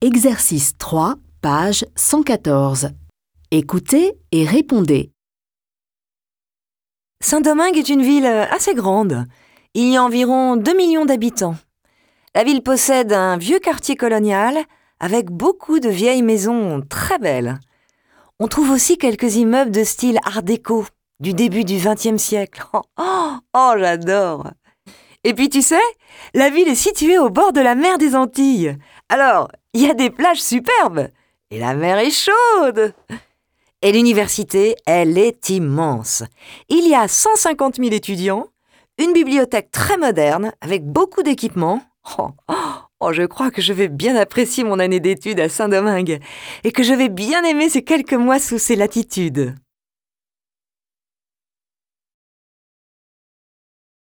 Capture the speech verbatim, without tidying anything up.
Exercice trois, page cent quatorze. Écoutez et répondez. Saint-Domingue est une ville assez grande. Il y a environ deux millions d'habitants. La ville possède un vieux quartier colonial avec beaucoup de vieilles maisons très belles. On trouve aussi quelques immeubles de style art déco du début du vingtième siècle. Oh, oh, oh, j'adore! Et puis tu sais, la ville est située au bord de la mer des Antilles. Alors, il y a des plages superbes et la mer est chaude. Et l'université, elle est immense. Il y a cent cinquante mille étudiants, une bibliothèque très moderne avec beaucoup d'équipements. Oh, oh, je crois que je vais bien apprécier mon année d'études à Saint-Domingue et que je vais bien aimer ces quelques mois sous ces latitudes.